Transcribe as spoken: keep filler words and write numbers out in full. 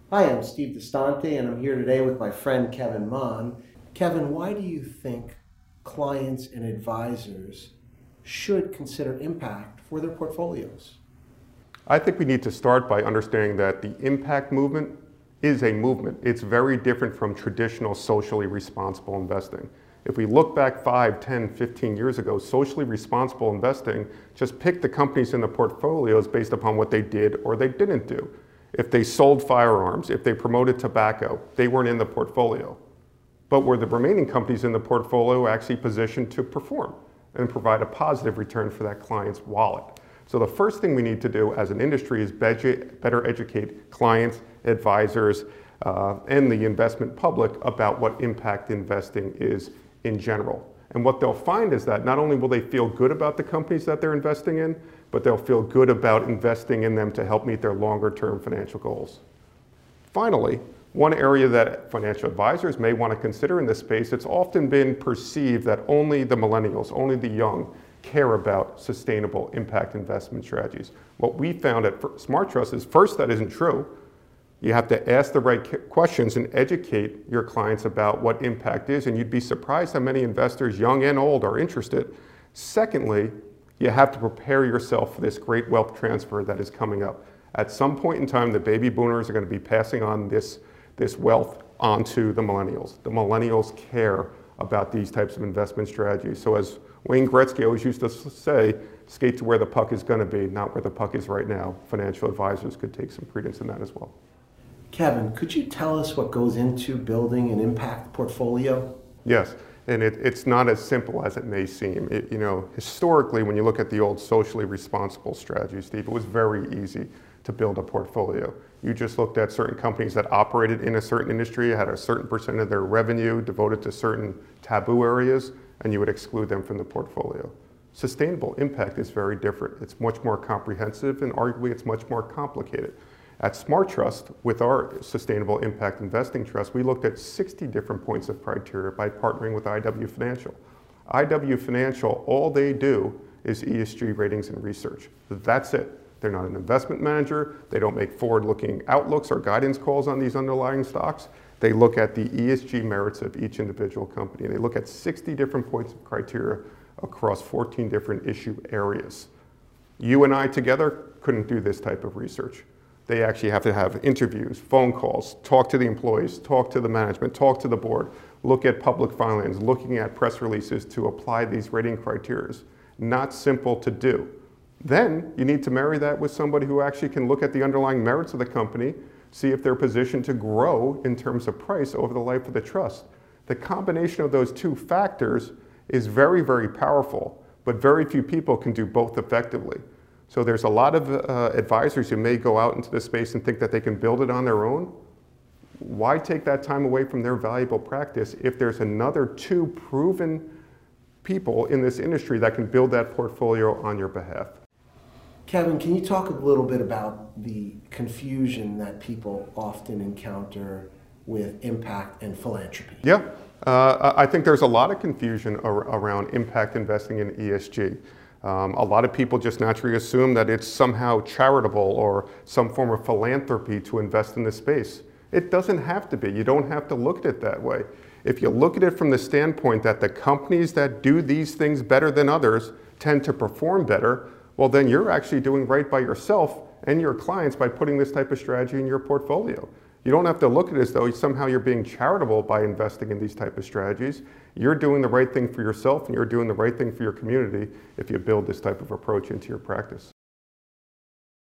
Hi, I'm Steve DeStante, and I'm here today with my friend Kevin Mon. Kevin, why do you think clients and advisors should consider impact for their portfolios? I think we need to start by understanding that the impact movement is a movement. It's very different from traditional socially responsible investing. If we look back five, ten, fifteen years ago, socially responsible investing just picked the companies in the portfolios based upon what they did or they didn't do. If they sold firearms, if they promoted tobacco, they weren't in the portfolio. But were the remaining companies in the portfolio actually positioned to perform and provide a positive return for that client's wallet? So the first thing we need to do as an industry is better educate clients, advisors, uh, and the investment public about what impact investing is in general. And what they'll find is that not only will they feel good about the companies that they're investing in, but they'll feel good about investing in them to help meet their longer-term financial goals. Finally, one area that financial advisors may want to consider in this space, it's often been perceived that only the millennials, only the young, care about sustainable impact investment strategies. What we found at SmartTrust is, first, that isn't true. You have to ask the right questions and educate your clients about what impact is, and you'd be surprised how many investors, young and old, are interested. Secondly, you have to prepare yourself for this great wealth transfer that is coming up. At some point in time, the baby boomers are going to be passing on this, this wealth onto the millennials. The millennials care about these types of investment strategies. So as Wayne Gretzky always used to say, skate to where the puck is going to be, not where the puck is right now. Financial advisors could take some credence in that as well. Kevin, could you tell us what goes into building an impact portfolio? Yes, and it, it's not as simple as it may seem. It, you know, historically, when you look at the old socially responsible strategy, Steve, it was very easy to build a portfolio. You just looked at certain companies that operated in a certain industry, had a certain percent of their revenue devoted to certain taboo areas, and you would exclude them from the portfolio. Sustainable impact is very different. It's much more comprehensive, and arguably it's much more complicated. At SmartTrust, with our Sustainable Impact Investing Trust, we looked at sixty different points of criteria by partnering with I W Financial. I W Financial, all they do is E S G ratings and research. That's it. They're not an investment manager. They don't make forward-looking outlooks or guidance calls on these underlying stocks. They look at the E S G merits of each individual company. They look at sixty different points of criteria across fourteen different issue areas. You and I together couldn't do this type of research. They actually have to have interviews, phone calls, talk to the employees, talk to the management, talk to the board, look at public filings, looking at press releases to apply these rating criteria. Not simple to do. Then you need to marry that with somebody who actually can look at the underlying merits of the company, see if they're positioned to grow in terms of price over the life of the trust. The combination of those two factors is very, very powerful, but very few people can do both effectively. So there's a lot of uh, advisors who may go out into this space and think that they can build it on their own. Why take that time away from their valuable practice if there's another two proven people in this industry that can build that portfolio on your behalf? Kevin, can you talk a little bit about the confusion that people often encounter with impact and philanthropy? Yeah, uh, I think there's a lot of confusion ar around impact investing in E S G. Um, a lot of people just naturally assume that it's somehow charitable or some form of philanthropy to invest in this space. It doesn't have to be. You don't have to look at it that way. If you look at it from the standpoint that the companies that do these things better than others tend to perform better, well, then you're actually doing right by yourself and your clients by putting this type of strategy in your portfolio. You don't have to look at it as though somehow you're being charitable by investing in these type of strategies. You're doing the right thing for yourself and you're doing the right thing for your community if you build this type of approach into your practice.